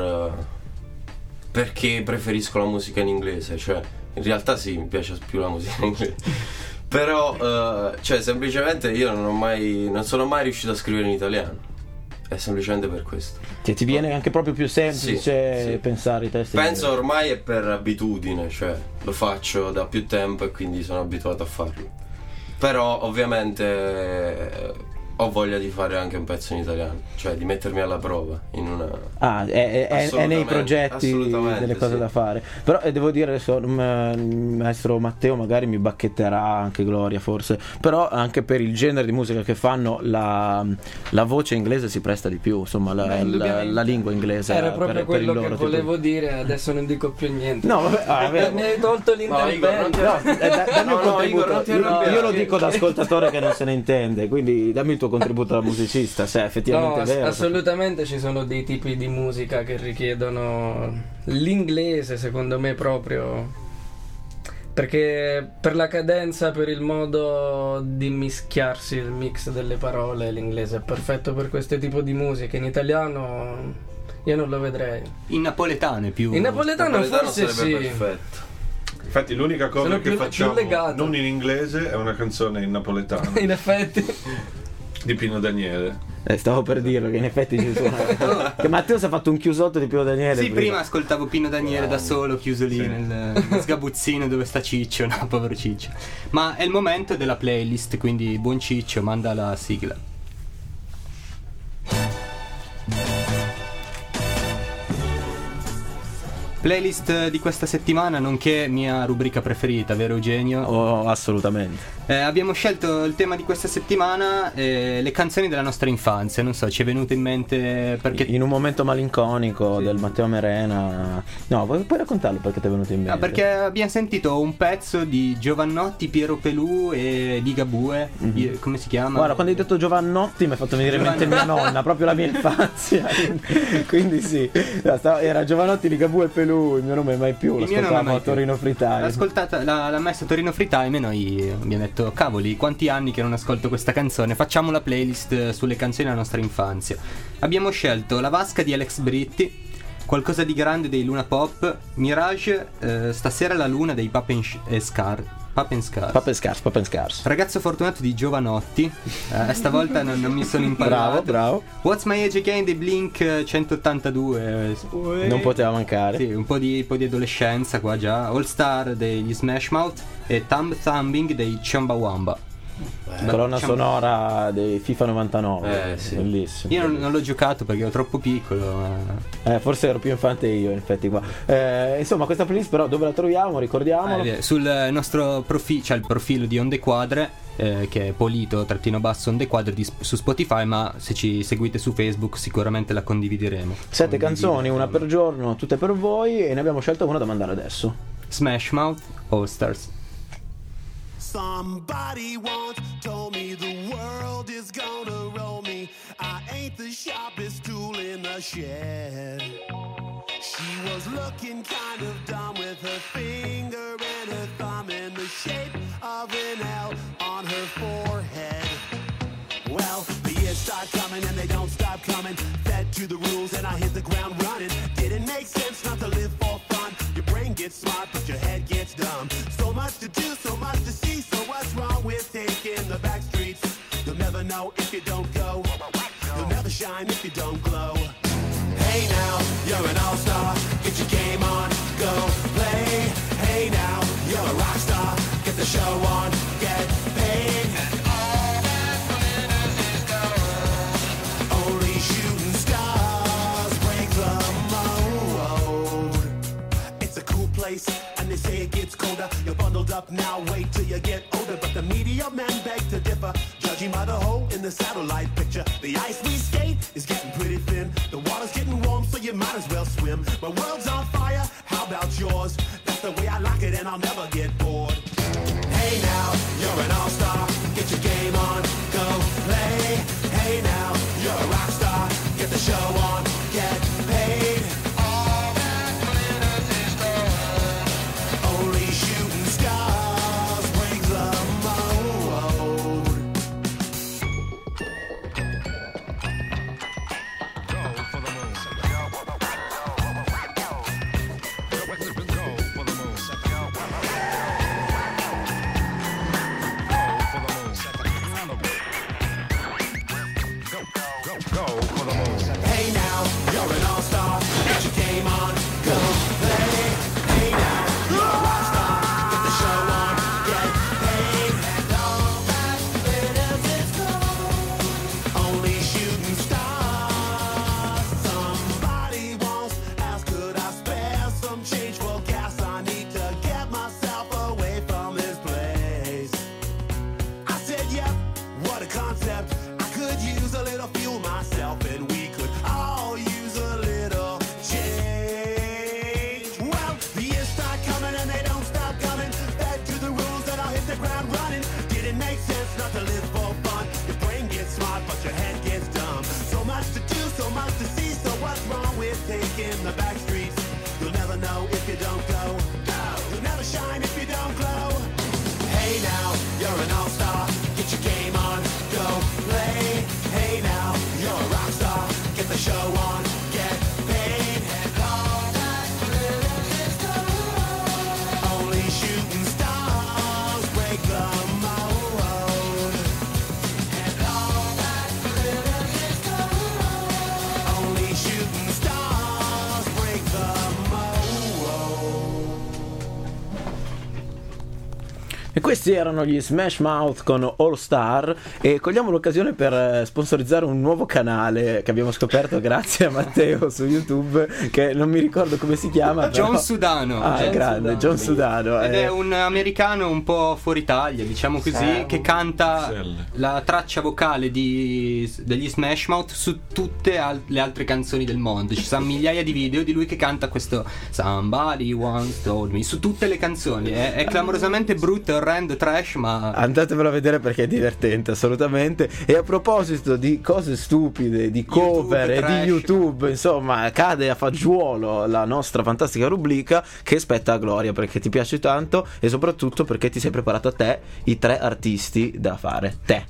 perché preferisco la musica in inglese, cioè in realtà sì, mi piace più la musica in inglese, però cioè semplicemente io non sono mai riuscito a scrivere in italiano. È semplicemente per questo. Che ti viene anche proprio più semplice pensare i testi? Penso ormai è per abitudine, cioè lo faccio da più tempo e quindi sono abituato a farlo. Però ovviamente ho voglia di fare anche un pezzo in italiano, cioè di mettermi alla prova in una... è nei progetti delle cose da fare. Però devo dire adesso, maestro Matteo magari mi bacchetterà, anche Gloria forse, però anche per il genere di musica che fanno la voce inglese si presta di più, insomma la lingua inglese era proprio per quello il loro che volevo dire, adesso non dico più niente. No, vabbè, mi hai tolto l'intervento. Dammi un contributo. Igor, io lo dico da ascoltatore che non se ne intende, quindi dammi il tuo contributo da musicista, se effettivamente è vero. Assolutamente ci sono dei tipi di musica che richiedono l'inglese, secondo me, proprio perché per la cadenza, per il modo di mischiarsi, il mix delle parole, l'inglese è perfetto per questo tipo di musica. In italiano io non lo vedrei. In napoletano è più. In napoletano forse sì. Perfetto. Infatti l'unica cosa che facciamo legato. non in inglese è una canzone in napoletano. In effetti. Di Pino Daniele. Stavo per dirlo che in effetti ci sono. Che Matteo si è fatto un chiusotto di Pino Daniele. Sì, prima ascoltavo Pino Daniele da solo, chiuso lì nel sgabuzzino dove sta Ciccio, no, povero Ciccio. Ma è il momento della playlist, quindi buon Ciccio, manda la sigla. Playlist di questa settimana, nonché mia rubrica preferita, vero Eugenio? Oh, assolutamente. Abbiamo scelto il tema di questa settimana, le canzoni della nostra infanzia. Non so, ci è venuto in mente perché in un momento malinconico del Matteo Merena. No, puoi raccontarlo perché ti è venuto in mente? No, perché abbiamo sentito un pezzo di Giovannotti, Piero Pelù e Ligabue. Come si chiama? Guarda, quando hai detto Giovannotti mi hai fatto venire in mente mia nonna, proprio la mia infanzia. Quindi sì, era Giovannotti, Ligabue e Pelù. Il mio nome mai più. L'ascoltavamo a Torino Free Time. L'ha messa a Torino Free Time e noi abbiamo detto cavoli, quanti anni che non ascolto questa canzone, facciamo la playlist sulle canzoni della nostra infanzia. Abbiamo scelto La Vasca di Alex Britti, Qualcosa di grande dei Luna Pop, Mirage, Stasera la luna dei Pup and Scars. Ragazzo fortunato di Giovanotti, stavolta non mi sono imparato. Bravo. What's My Age Again dei Blink 182. Non poteva mancare. Sì, un po' di adolescenza qua già. All Star degli Smash Mouth e Thumb Thumbing dei Chumbawamba. Colonna sonora dei FIFA 99. Sì. Bellissimo. Io non l'ho giocato perché ero troppo piccolo. Forse ero più infante io, in effetti qua. Insomma, questa playlist però dove la troviamo? Ricordiamolo. Sul nostro profilo, c'è il profilo di Onde Quadre, che è Polito_ Onde Quadre su Spotify, ma se ci seguite su Facebook sicuramente la condivideremo. 7 canzoni, una per giorno, tutte per voi, e ne abbiamo scelto una da mandare adesso. Smash Mouth, All Stars. Somebody once told me the world is gonna roll me. I ain't the sharpest tool in the shed. She was looking kind of dumb with her finger and her thumb in the shape of an L on her forehead. Well, the years start coming and they don't stop coming. Fed to the rules and I hit the ground running. Didn't make sense not to live for fun. Your brain gets smart. smart, but your head gets dumb. So much to do, so much to see, so what's wrong with taking the back streets? You'll never know if you don't go. You'll never shine if you don't glow. Hey now, you're an all-star, get your game on, go play. Hey now, you're a rock star, get the show on, get paid. And all that glitters is gold. Only shooting stars break the mold. It's a cool place, and they say it gets colder. You're bundled up now, wait till you get older. But the media men beg to differ, judging by the hole in the satellite picture. The ice we skate is getting pretty thin. The water's getting warm, so you might as well swim. My world's on fire, how about yours? That's the way I like it, and I'll never get bored. Hey now, you're an all-star, get your game on, go play. Hey now, you're a rock star, get the show on, get paid. All that glitters is gold. Only shooting stars break the mold. Hey now, you're an all-star, get your game on, go play. Hey now, you're a rock star, get the show on, get paid. And all that glitters is gold. Only shooting stars. Somebody once asked, could I spare some change for gas? I need to get myself away from this place. I said, yep, what a concept. I could use a little fuel myself, and we could all use a little change. Well, the years start coming and they don't stop coming. Fed to the rules that I'll hit the ground running. Didn't make sense not to live for fun. Your brain gets smart, but your head gets dumb. So much to do, so much to see. So what's wrong with taking the back streets? You'll never know if you don't go. You'll never shine if you don't glow. Hey now, you're an all-star, get your game on, go play. Hey now, you're a rock star, get the show on, get paid. And all that glitters is gold. Only shooting stars break the mold. And all that glitters is gold. Only shooting stars break the mold. E questi erano gli Smash Mouth con All Star, e cogliamo l'occasione per sponsorizzare un nuovo canale che abbiamo scoperto grazie a Matteo su YouTube, che non mi ricordo come si chiama. John però... Sudano. Ah, grande, John Sudano. Ed è un americano un po' fuori Italia, diciamo così, che canta la traccia vocale degli Smash Mouth su tutte le altre canzoni del mondo. Ci sono migliaia di video di lui che canta questo Somebody Once Told Me su tutte le canzoni. È clamorosamente brutto, orrendo, trash, ma andatevelo a vedere perché è divertente, assolutamente. E a proposito di cose stupide, di cover YouTube, e trash, di YouTube, insomma, cade a fagiolo la nostra fantastica rubrica che spetta a Gloria, perché ti piace tanto e soprattutto perché ti sei preparato a te i 3 artisti da fare. Te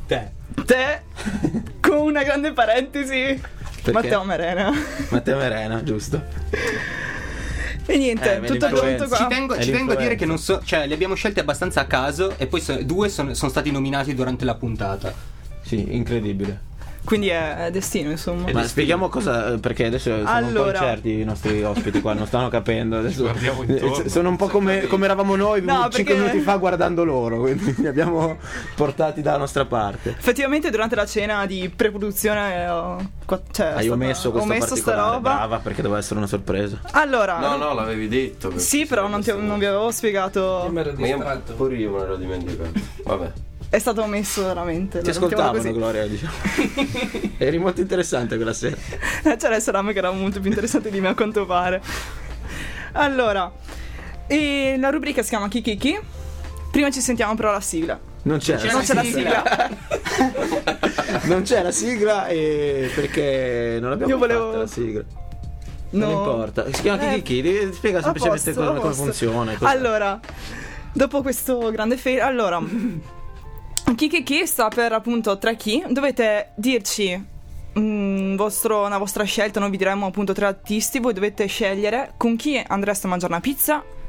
con una grande parentesi, Perché? Matteo Merena, giusto. E niente, tutto pronto qua. ci tengo a dire che non so, cioè li abbiamo scelti abbastanza a caso e poi 2 sono stati nominati durante la puntata. Sì, incredibile. Quindi è destino, insomma. Ma spieghiamo cosa, perché adesso sono un po' incerti i nostri ospiti qua, non stanno capendo. Adesso guardiamo intorno. Sono un po' come eravamo noi 5 perché... minuti fa guardando loro, quindi li abbiamo portati dalla nostra parte. Effettivamente durante la cena di pre-produzione hai omesso questa particolare, roba. brava, perché doveva essere una sorpresa. Allora, No, l'avevi detto. sì, però non vi avevo spiegato. Mi ero Ma distratto. pure io me l'ero dimenticato. Vabbè. È stato omesso veramente. Ti ascoltavano, Gloria, diciamo. Eri molto interessante quella sera. C'era il Salam che era molto più interessante di me, a quanto pare. Allora, e la rubrica si chiama Kikiki. Prima ci sentiamo però la sigla. Non c'è la sigla. Non c'è la sigla, e perché non abbiamo fatto la sigla. Non importa. Si chiama Kikiki. Spiega semplicemente come funziona. Allora, dopo questo grande fail, allora Kikiki sta per appunto 3 key. Dovete dirci una vostra scelta. Noi vi diremo appunto 3 artisti. Voi dovete scegliere con chi andreste a mangiare una pizza,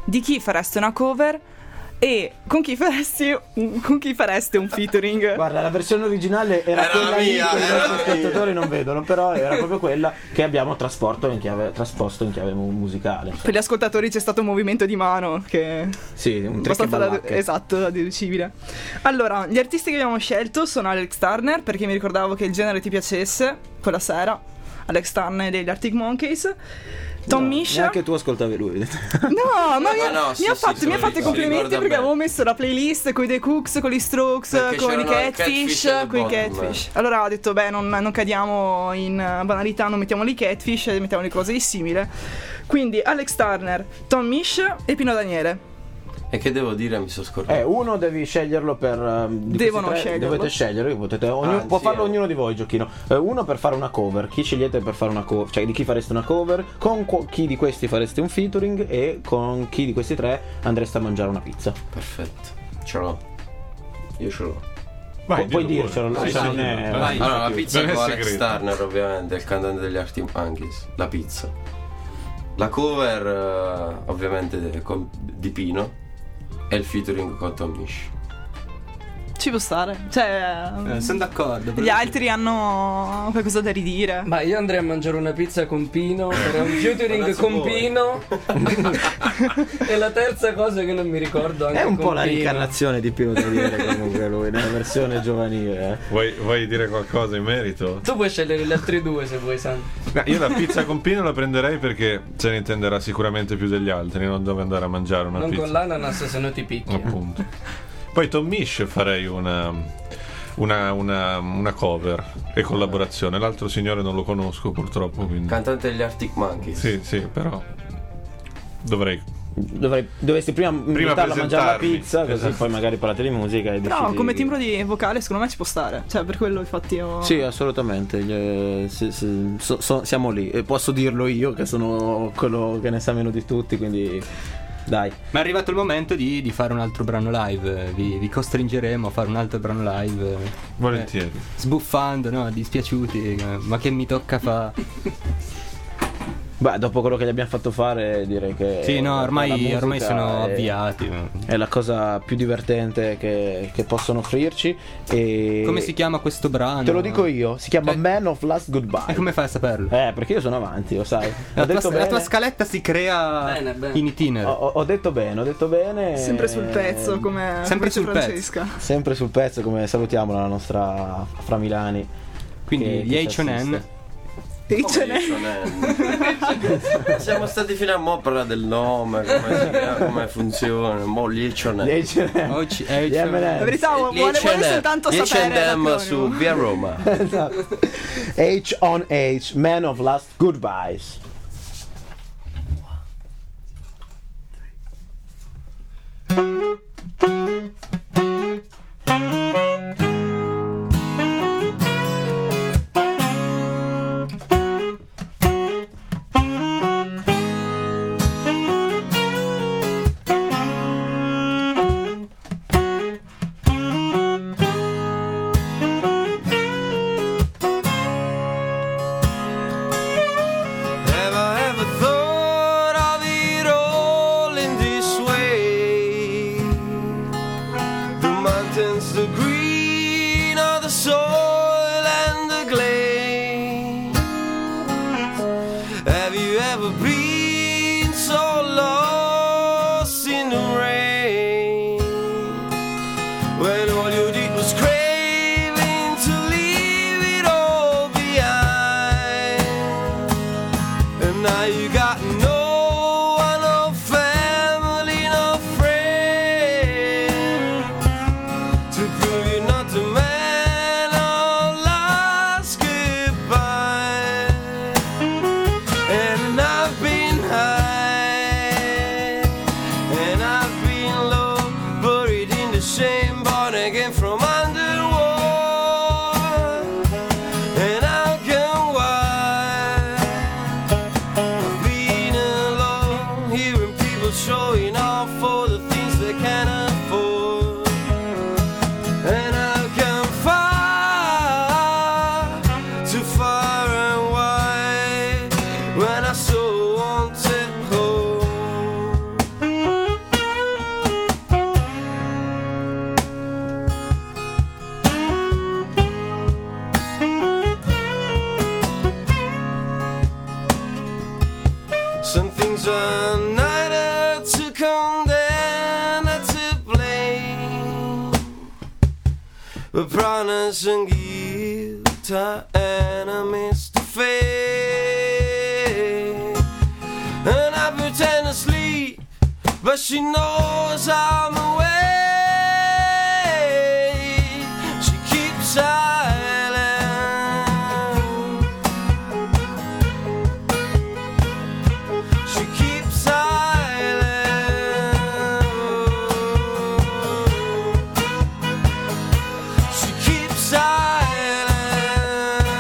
di chi fareste una cover e con chi fareste un featuring. Guarda, la versione originale era quella la mia, che i era nostri la spettatori non vedono, però era proprio quella che abbiamo trasposto in chiave musicale. Per gli ascoltatori c'è stato un movimento di mano che Sì, un trick abbastanza ballacche. esatto, deducibile. Allora, gli artisti che abbiamo scelto sono Alex Turner, perché mi ricordavo che il genere ti piacesse quella sera. Alex Turner degli Arctic Monkeys. Tom Misch. Neanche tu ascoltavi lui. No, ma mi ha fatto i complimenti perché bene. avevo messo la playlist con i The Cooks, con gli Strokes, Perché con i c'erano il Catfish, Catfish e con i The Catfish. Allora ho detto, beh, non cadiamo in banalità, non mettiamo i Catfish, mettiamo le cose di simile. Quindi Alex Turner, Tom Misch e Pino Daniele. E che devo dire? Mi sono scordato. Uno devi sceglierlo per Devono sceglierlo. Dovete scegliere, potete, Anzi, può farlo ognuno di voi, giochino. Uno per fare una cover. Chi scegliete per fare una cover? Cioè, di chi fareste una cover? Con chi di questi fareste un featuring? E con chi di questi tre andreste a mangiare una pizza? Perfetto. Ce l'ho. Io ce l'ho. Vai, Puoi dillo dircelo, pure. se non è- vai. Allora, la pizza Non è con Alex segreto. Turner, ovviamente, il cantante degli Arctic Monkeys. La pizza. La cover, ovviamente, di Pino. E il featuring con Tom Misch. Ci può stare. Cioè, Sono d'accordo. gli altri hanno qualcosa da ridire. Ma io andrei a mangiare una pizza con Pino, per un featuring Adesso con vuoi. Pino. E la terza cosa che non mi ricordo anche È un con po' la Pino. reincarnazione di Pino Daniele comunque lui, nella versione giovanile. Vuoi dire qualcosa in merito? Tu puoi scegliere gli altri due se vuoi, San. Io la pizza con Pino la prenderei perché se ne intenderà sicuramente più degli altri, non dove andare a mangiare una Non pizza. con l'ananas, se no ti picchia. Appunto. Poi Tom Misch farei una cover e collaborazione. L'altro signore non lo conosco purtroppo, quindi. Cantante degli Arctic Monkeys. Sì, però Dovresti prima invitarlo a mangiare la presentarmi. pizza, così Esatto. poi magari parlate di musica e Però decidi- come timbro di vocale secondo me ci può stare. Cioè, per quello infatti io... Sì, assolutamente. Siamo lì. E posso dirlo io, che sono quello che ne sa meno di tutti, quindi dai. Ma è arrivato il momento di fare un altro brano live. Vi costringeremo a fare un altro brano live. volentieri. Sbuffando, no? Dispiaciuti. Ma che mi tocca fa? Beh, dopo quello che gli abbiamo fatto fare, direi che Sì, no, la ormai musica sono è- avviati. È la cosa più divertente che possono offrirci. E Come si chiama questo brano? Te lo dico io, si chiama Man of Last Goodbye. E come fai a saperlo? Perché io sono avanti, lo sai. La Ho detto tua bene. scaletta si crea Bene. in itinere. Ho detto bene. Sempre sul pezzo, come Sempre dice sul pezzo. Francesca. Sempre sul pezzo, come salutiamo la nostra Fra Milani. Quindi che gli ci H&M. assiste. E ce n'è. Siamo stati fino a mo' a parlare del nome, come si chiama, come funziona. Mo' gli H&M. Gli H&M. Gli M&M. La verità vuole soltanto Gli sapere H&M l'acronimo. su via Roma. Esatto. H on H, Man of Last Goodbyes. Have I ever thought of it all in this way? The mountains, the green of the soil and the glades. Have you ever been so lost in the rain? When all you did was craving to leave it all behind. And now you got no one, no family, no friend to prove you're not the man of last goodbye. And I've been high, and I've been low, buried in the same barn was a night to condemn to blame, but promise and guilt are enemies to fate. And I pretend to sleep, but she knows I'm awake. She keeps silent. She keeps silent. She keeps silent.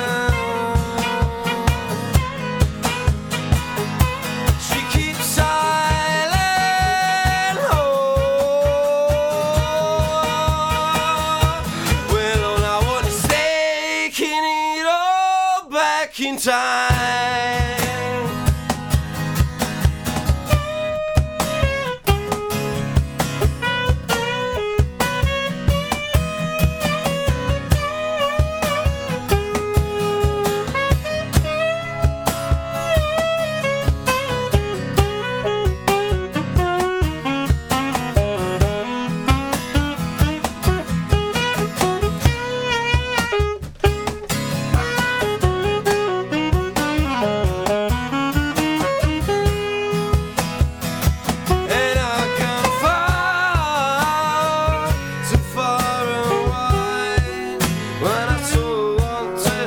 She keeps silent. Oh, well, all I want is taking it all back in time. And I come far, too far away when I so wanted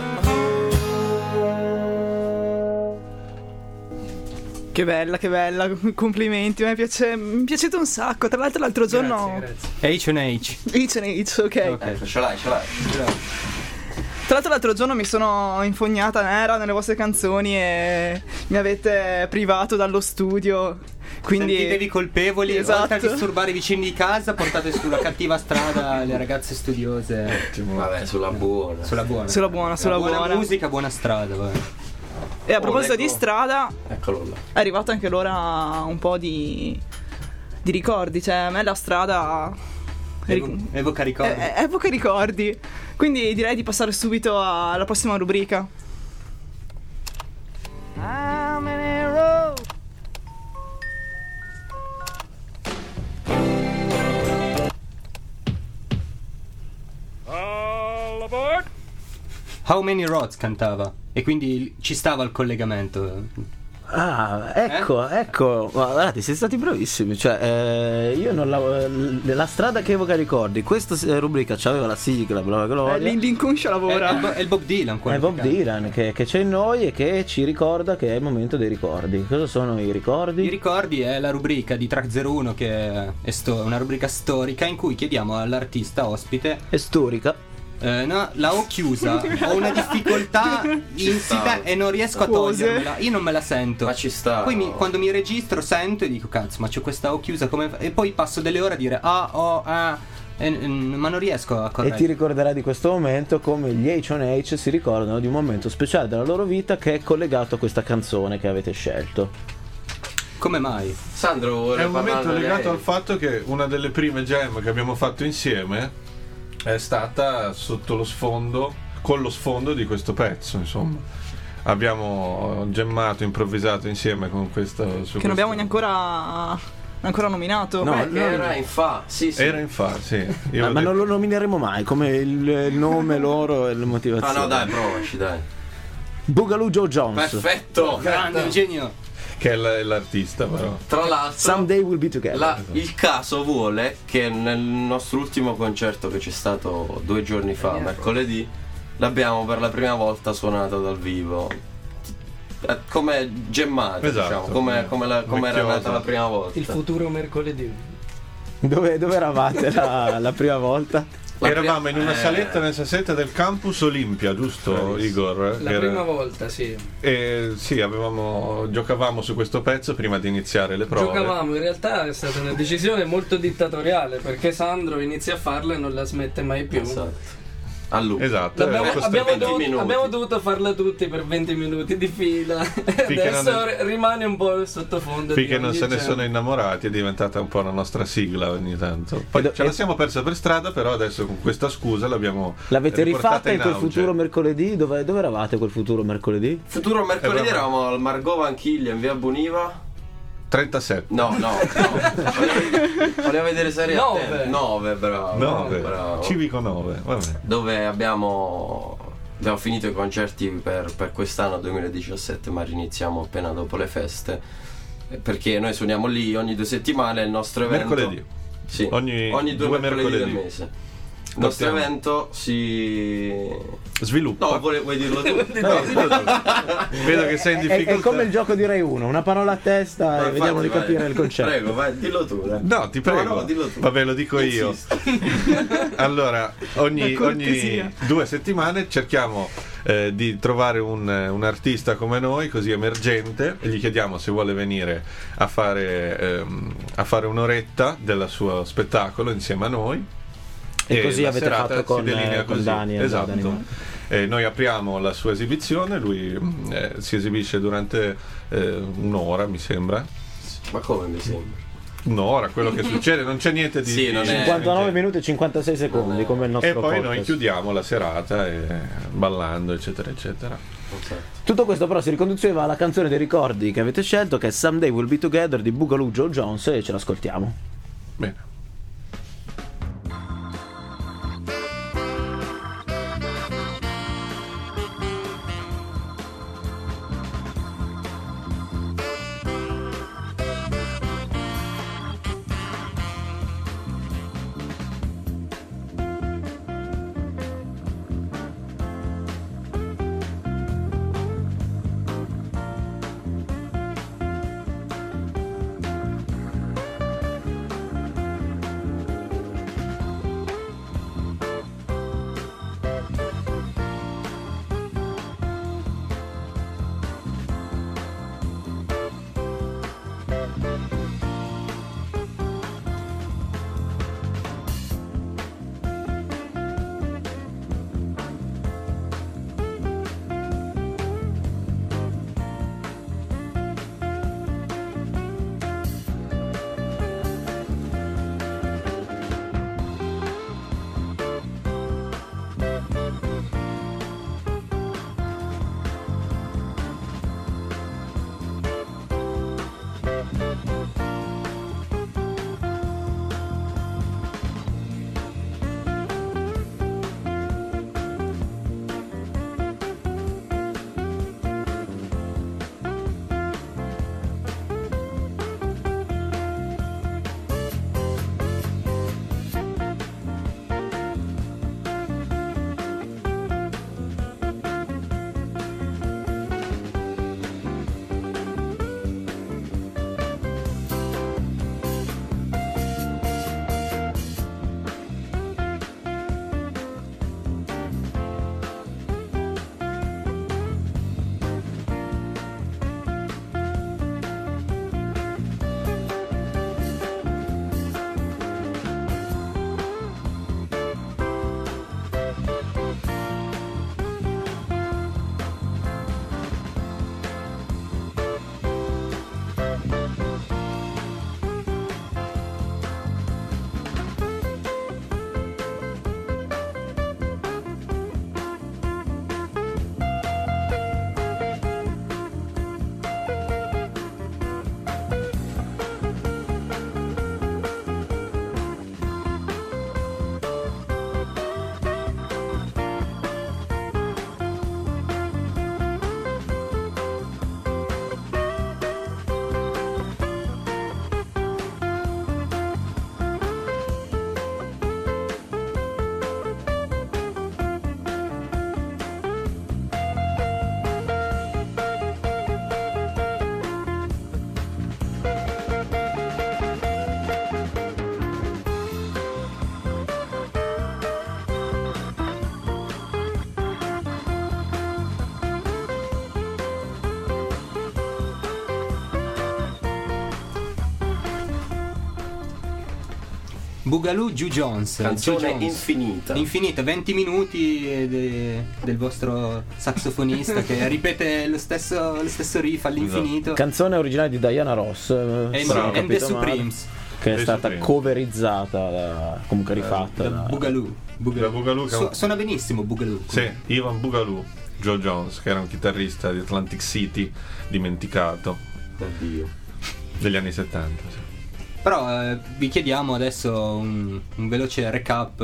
home. Che bella, complimenti, mi è piaciuto un sacco. Tra l'altro l'altro giorno Grazie. H&H. H&H, ok. Ce l'hai. Tra l'altro l'altro giorno mi sono infognata nera nelle vostre canzoni e mi avete privato dallo studio. Quindi Sentitevi colpevoli, Esatto. oltre a disturbare i vicini di casa, portate sulla cattiva strada le ragazze studiose. Vabbè, sulla buona. Sulla buona. Sulla buona. Buona musica, buona strada. Vabbè. E a proposito ecco. di strada, Eccolo là. è arrivata anche l'ora un po' di ricordi. Cioè, a me la strada Evoca ricordi. evoca ricordi. Quindi direi di passare subito alla prossima rubrica. How Many Roads cantava. E quindi ci stava il collegamento. Ah, ecco, guardate, siete stati bravissimi. Cioè, io non la strada che evoca ricordi. Questa rubrica c'aveva la sigla, bla bla bla. L'inconscio lavora. È il Bob Dylan. È Bob Dylan che c'è in noi e che ci ricorda che è il momento dei ricordi. Cosa sono i ricordi? I ricordi è la rubrica di Track 01 che è una rubrica storica in cui chiediamo all'artista ospite. È storica. No, la ho chiusa. Ho una difficoltà insita e non riesco a togliermela. Io non me la sento. Ma ci sta. Poi quando mi registro sento e dico cazzo, ma c'ho questa O chiusa come. E poi passo delle ore a dire ma non riesco a E correggere. ti ricorderai di questo momento come gli H&H si ricordano di un momento speciale della loro vita che è collegato a questa canzone che avete scelto. Come mai? Sandro vuole È un momento parlarne legato lei. al fatto che una delle prime jam che abbiamo fatto insieme è stata sotto lo sfondo, con lo sfondo di questo pezzo, insomma. Abbiamo gemmato, improvvisato insieme con questo. Che non abbiamo neanche ancora nominato. No, Era in fa, sì. Era in fa, sì. Io ho ma detto- non lo nomineremo mai come il nome loro e le motivazioni. Ah no, dai, provaci, dai. Boogaloo Joe Jones. Perfetto. Grande Eugenio. Che è l'artista, però. Tra l'altro, Someday we'll be together. il caso vuole che nel nostro ultimo concerto che c'è stato 2 giorni fa, mercoledì, l'abbiamo per la prima volta suonato dal vivo. Come gemmato, Esatto. diciamo, come era nata la prima volta. Il futuro mercoledì. Dove eravate la prima volta? Eravamo in una saletta nel sassetto del campus Olimpia, giusto Igor? La prima volta, sì. E sì, giocavamo su questo pezzo prima di iniziare le prove. Giocavamo, in realtà è stata una decisione molto dittatoriale perché Sandro inizia a farla e non la smette mai più. Esatto. A lui. Esatto. Abbiamo dovuto farla tutti per 20 minuti di fila. E adesso rimane un po' il sottofondo. Finché non se ne sono innamorati è diventata un po' la nostra sigla ogni tanto. Poi ce la siamo persa per strada, però adesso con questa scusa l'avete rifatta in quel futuro mercoledì? Dove eravate quel futuro mercoledì? Futuro mercoledì eravamo al Margot Vanchiglia in via Boniva. 37. No. Volevo vedere serie 9, bravo. 9. Civico 9. Vabbè. Dove abbiamo finito i concerti per quest'anno 2017, ma riniziamo appena dopo le feste, perché noi suoniamo lì ogni 2 settimane. Il nostro evento mercoledì. Sì, ogni 2 mercoledì del mese. Il nostro evento si sviluppa. No, vuoi dirlo tu? No, dillo tu. Vedo che sei in difficoltà. È come il gioco di Rai 1, una parola a testa e vediamo di capire il concetto. Prego, vai, dillo tu. No, ti prego. No, dillo tu. Vabbè, lo dico io. Allora, ogni 2 settimane cerchiamo di trovare un artista come noi, così emergente, e gli chiediamo se vuole venire a fare un'oretta del suo spettacolo insieme a noi. E così avete fatto con Dani. Esatto. Noi apriamo la sua esibizione, lui si esibisce durante un'ora, mi sembra. Ma come mi sembra? Un'ora, quello che succede, non c'è niente di... Sì, 59 minuti e 56 secondi, come il nostro poi podcast. noi chiudiamo la serata ballando, eccetera, eccetera. Tutto questo però si riconduceva alla canzone dei ricordi che avete scelto, che è Someday We'll Be Together di Boogaloo Joe Jones, e ce l'ascoltiamo. Bene. Boogaloo Joe Jones, canzone infinita, 20 minuti del vostro saxofonista che ripete lo stesso riff all'infinito. Canzone originale di Diana Ross and the Supremes, che è stata coverizzata, comunque rifatta da Boogaloo. Suona benissimo Boogaloo. Sì, Ivan Boogaloo Joe Jones, che era un chitarrista di Atlantic City dimenticato. Oddio. Degli anni 70, sì. Però vi chiediamo adesso un veloce recap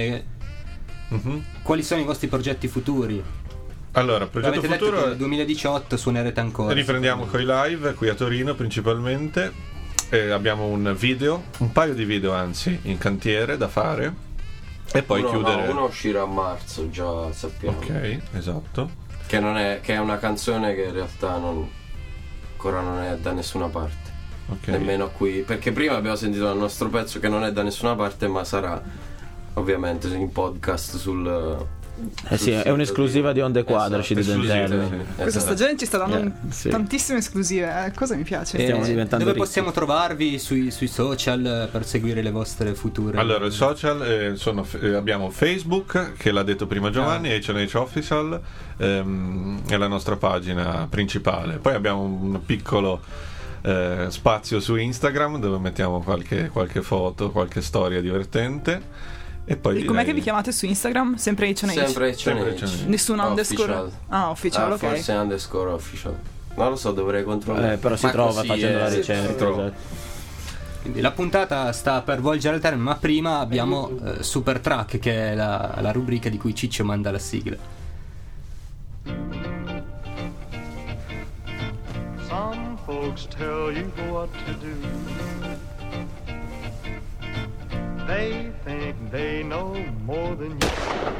quali sono i vostri progetti futuri? Allora, progetto Avete futuro... detto che nel 2018 suonerete ancora. Riprendiamo coi live qui a Torino principalmente. Abbiamo un paio di video anzi, in cantiere da fare. E poi chiudere. Uno uscirà a marzo, già sappiamo. Ok, esatto. Che è una canzone che in realtà ancora non è da nessuna parte. Okay. Nemmeno qui, perché prima abbiamo sentito il nostro pezzo che non è da nessuna parte, ma sarà ovviamente in podcast sul sì, è un'esclusiva di Onde Quadraci di Dentelli. Questa stagione ci sta dando tantissime esclusive, cosa mi piace. Stiamo diventando dove ricchi. possiamo trovarvi sui social per seguire le vostre future? Allora, i social abbiamo Facebook, che l'ha detto prima Giovanni, H&H Official, è la nostra pagina principale. Poi abbiamo un piccolo spazio su Instagram dove mettiamo qualche foto, qualche storia divertente. E poi com'è che vi chiamate su Instagram? Sempre H&H? Sempre H&H. Nessun underscore? Official, ok. Forse underscore official. Non lo so, dovrei controllare. Però si trova facendo la ricerca. Esatto. Quindi la puntata sta per volgere al termine, ma prima abbiamo Super Track, che è la rubrica di cui Ciccio manda la sigla. Some folks tell you what to do. They think they know more than you.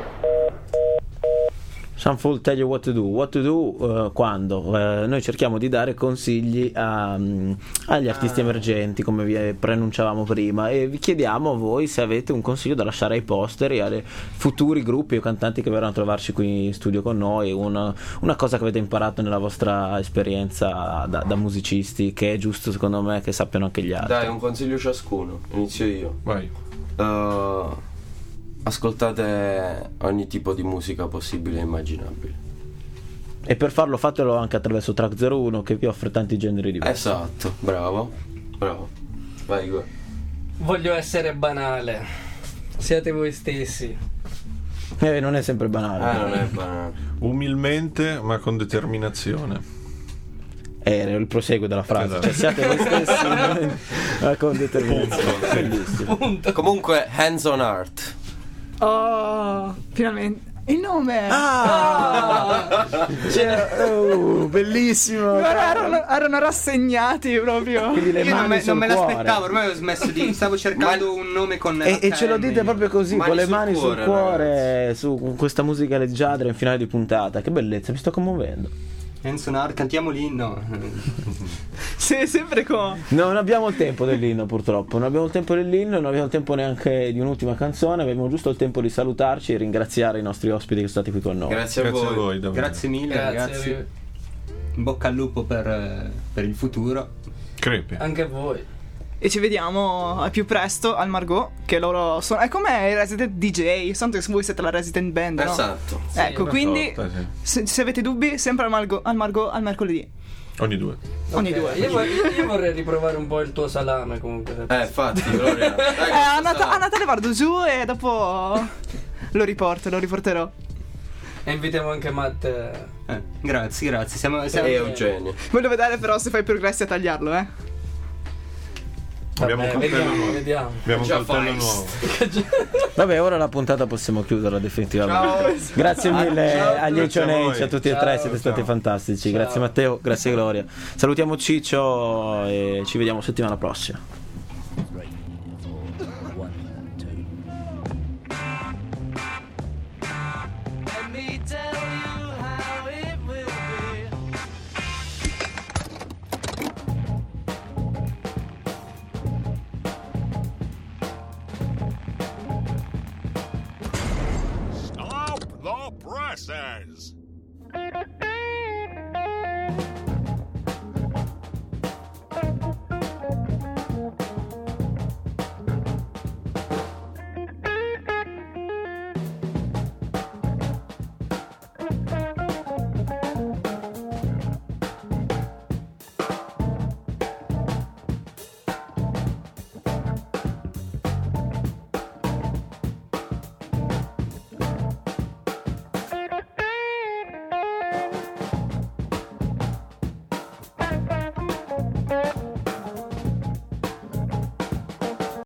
Some fool tell you what to do quando noi cerchiamo di dare consigli agli artisti emergenti, come vi preannunciavamo prima, e vi chiediamo a voi se avete un consiglio da lasciare ai posteri, ai futuri gruppi o cantanti che verranno a trovarci qui in studio con noi, una cosa che avete imparato nella vostra esperienza da musicisti, che è giusto secondo me che sappiano anche gli altri. Dai, un consiglio ciascuno, inizio io. Vai. Ascoltate ogni tipo di musica possibile e immaginabile. E per farlo fatelo anche attraverso Track 01, che vi offre tanti generi diversi. Esatto, bravo. Vai, go. Voglio essere banale. Siate voi stessi. Non è sempre banale. Non è banale. Umilmente ma con determinazione. Il proseguo della frase. Esatto. Cioè, siate voi stessi ma con determinazione. Bellissimo. Comunque, hands on art. Oh, finalmente il nome. Bellissimo. Erano rassegnati proprio. Quindi le mani non me sul l'aspettavo, ormai ho smesso stavo cercando un nome con e ce lo dite proprio così, Mani con le sul mani cuore, sul cuore, su questa musica leggiadra in finale di puntata. Che bellezza, mi sto commuovendo. Ensonar, cantiamo l'inno. Sì, sempre con. Non abbiamo il tempo dell'inno, purtroppo. Non abbiamo il tempo dell'inno, non abbiamo il tempo neanche di un'ultima canzone. Abbiamo giusto il tempo di salutarci e ringraziare i nostri ospiti che sono stati qui con noi. Grazie a voi. davvero. Grazie mille, ragazzi. In bocca al lupo per il futuro. Crepi. Anche a voi. E ci vediamo a più presto al Margot, che loro sono. È come il Resident DJ. Santo che voi siete la Resident Band, no? Esatto. Ecco, quindi se avete dubbi, sempre al Margot al mercoledì. Ogni due. Ogni due. Io vorrei riprovare un po' il tuo salame comunque. Infatti, Gloria. A Natale vado giù e dopo lo riporterò. E invitiamo anche Matt. Grazie. Siamo E Eugenio. Voglio vedere però se fai progressi a tagliarlo, Abbiamo un coltello nuovo. Vediamo. Abbiamo un coltello nuovo. Vabbè, ora la puntata possiamo chiuderla definitivamente. Grazie mille agli H&H, a tutti e tre, siete stati fantastici. Ciao. Grazie Matteo, grazie Gloria. Salutiamo Ciccio e ci vediamo settimana prossima. Stop the presses!